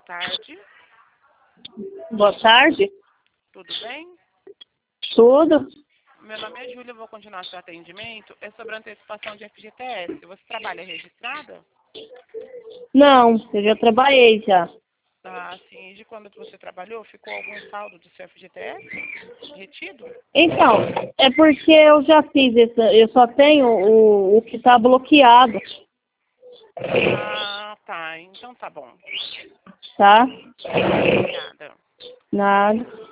boa tarde. Boa tarde. Tudo bem? Tudo? Meu nome é Júlia, eu vou continuar seu atendimento. É sobre a antecipação de FGTS. Você trabalha registrada? Não, eu já trabalhei já. Ah, sim. De quando que você trabalhou? Ficou algum saldo do seu FGTS retido? Então, é porque eu já fiz isso, eu só tenho o que está bloqueado, Ah, tá. Então tá bom. tá? Obrigada. Nada.